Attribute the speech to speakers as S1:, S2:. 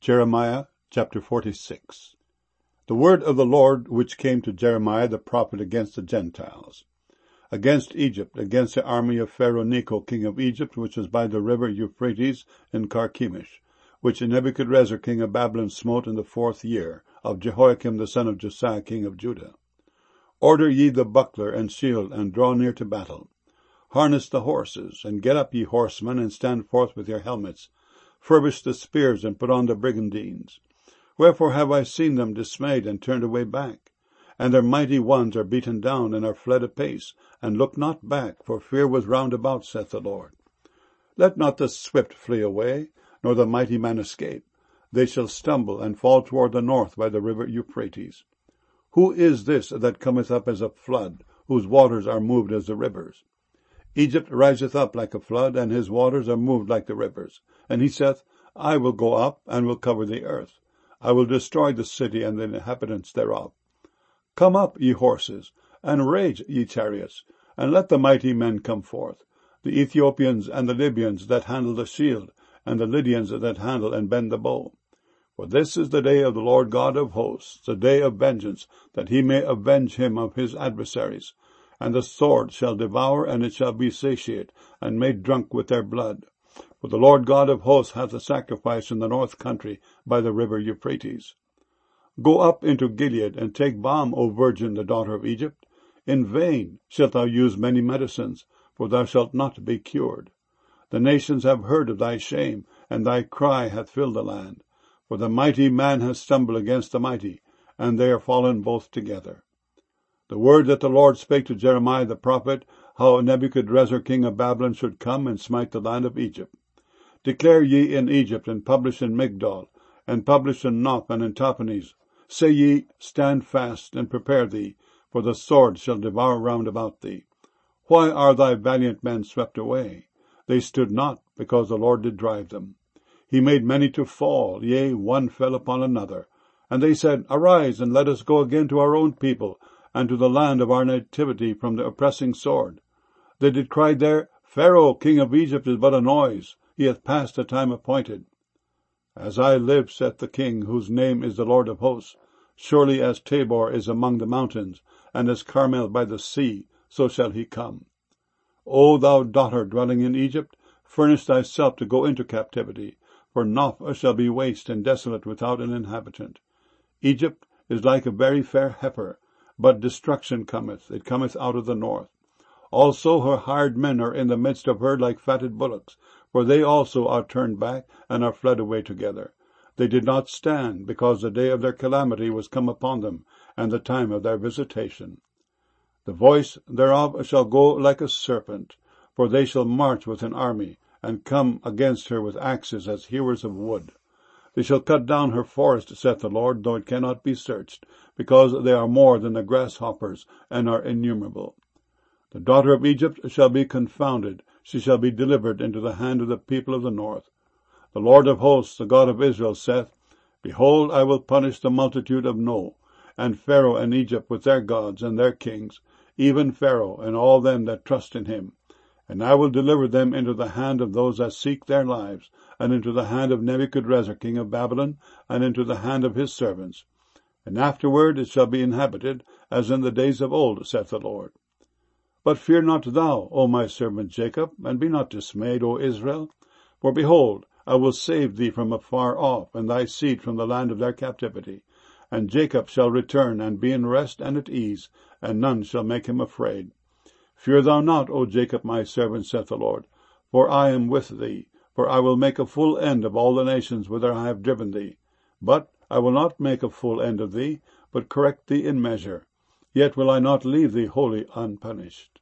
S1: Jeremiah chapter 46. The word of the Lord which came to Jeremiah the prophet against the Gentiles, against Egypt, against the army of Pharaoh Necho king of Egypt, which was by the river Euphrates in Carchemish, which Nebuchadrezzar king of Babylon smote in the 4th year of Jehoiakim the son of Josiah king of Judah. Order ye the buckler and shield, and draw near to battle. Harness the horses, and get up, ye horsemen, and stand forth with your helmets. Furbish the spears, and put on the brigandines. Wherefore have I seen them dismayed, and turned away back? And their mighty ones are beaten down, and are fled apace, and look not back, for fear was round about, saith the Lord. Let not the swift flee away, nor the mighty man escape. They shall stumble, and fall toward the north by the river Euphrates. Who is this that cometh up as a flood, whose waters are moved as the rivers? Egypt riseth up like a flood, and his waters are moved like the rivers. And he saith, I will go up, and will cover the earth. I will destroy the city and the inhabitants thereof. Come up, ye horses, and rage, ye chariots, and let the mighty men come forth, the Ethiopians and the Libyans that handle the shield, and the Lydians that handle and bend the bow. For this is the day of the Lord God of hosts, the day of vengeance, that he may avenge him of his adversaries. And the sword shall devour, and it shall be satiate, and made drunk with their blood. For the Lord God of hosts hath a sacrifice in the north country by the river Euphrates. Go up into Gilead, and take balm, O virgin, the daughter of Egypt. In vain shalt thou use many medicines, for thou shalt not be cured. The nations have heard of thy shame, and thy cry hath filled the land. For the mighty man has stumbled against the mighty, and they are fallen both together. The word that the Lord spake to Jeremiah the prophet, how Nebuchadrezzar king of Babylon should come and smite the land of Egypt. Declare ye in Egypt, and publish in Migdol, and publish in Noph and in Tahpanhes. Say ye, stand fast, and prepare thee, for the sword shall devour round about thee. Why are thy valiant men swept away? They stood not, because the Lord did drive them. He made many to fall, yea, one fell upon another. And they said, Arise, and let us go again to our own people, and to the land of our nativity from the oppressing sword. They did cry there, Pharaoh, king of Egypt, is but a noise. He hath passed the time appointed. As I live, saith the king, whose name is the Lord of hosts, surely as Tabor is among the mountains, and as Carmel by the sea, so shall he come. O thou daughter dwelling in Egypt, furnish thyself to go into captivity, for Noph shall be waste and desolate without an inhabitant. Egypt is like a very fair heifer, but destruction cometh, it cometh out of the north. Also her hired men are in the midst of her like fatted bullocks, for they also are turned back, and are fled away together. They did not stand, because the day of their calamity was come upon them, and the time of their visitation. The voice thereof shall go like a serpent, for they shall march with an army, and come against her with axes as hewers of wood. They shall cut down her forest, saith the Lord, though it cannot be searched, because they are more than the grasshoppers, and are innumerable. The daughter of Egypt shall be confounded, she shall be delivered into the hand of the people of the north. The Lord of hosts, the God of Israel, saith, Behold, I will punish the multitude of No, and Pharaoh and Egypt with their gods and their kings, even Pharaoh and all them that trust in him. And I will deliver them into the hand of those that seek their lives, and into the hand of Nebuchadrezzar king of Babylon, and into the hand of his servants. And afterward it shall be inhabited, as in the days of old, saith the Lord. But fear not thou, O my servant Jacob, and be not dismayed, O Israel. For behold, I will save thee from afar off, and thy seed from the land of their captivity. And Jacob shall return, and be in rest and at ease, and none shall make him afraid. Fear thou not, O Jacob my servant, saith the Lord, for I am with thee. For I will make a full end of all the nations whither I have driven thee. But I will not make a full end of thee, but correct thee in measure. Yet will I not leave thee wholly unpunished.